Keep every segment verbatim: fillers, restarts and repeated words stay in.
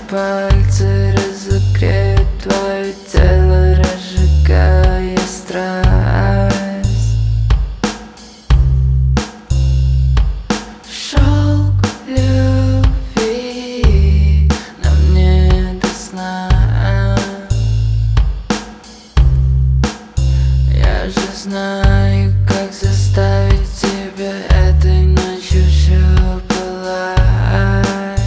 пальцы разогреют твое тело, разжигая страсть. Шелк любви на мне до сна. Я же знаю, как заставить тебя этой ночью все пылать.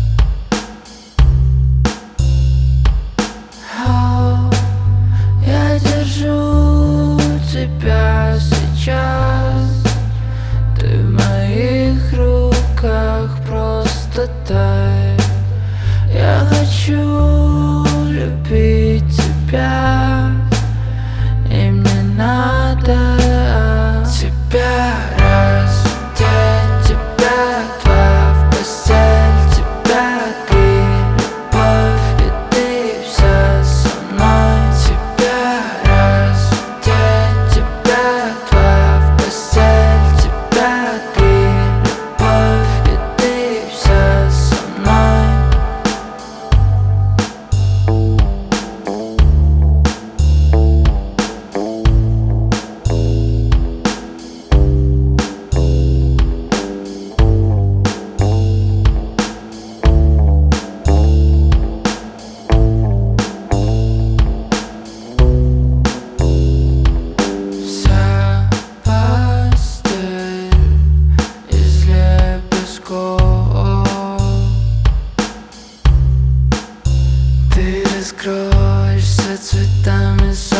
О, я держу тебя сейчас, ты в моих руках просто тай. Я хочу любить тебя, и мне надо тебя раздеть, тебя два в постель, тебя три, любовь, и ты вся со мной. Тебя раздеть, тебя два в постель, тебя три, любовь, и ты вся со мной. Вся постель из лепестков, ты раскроешься цветами.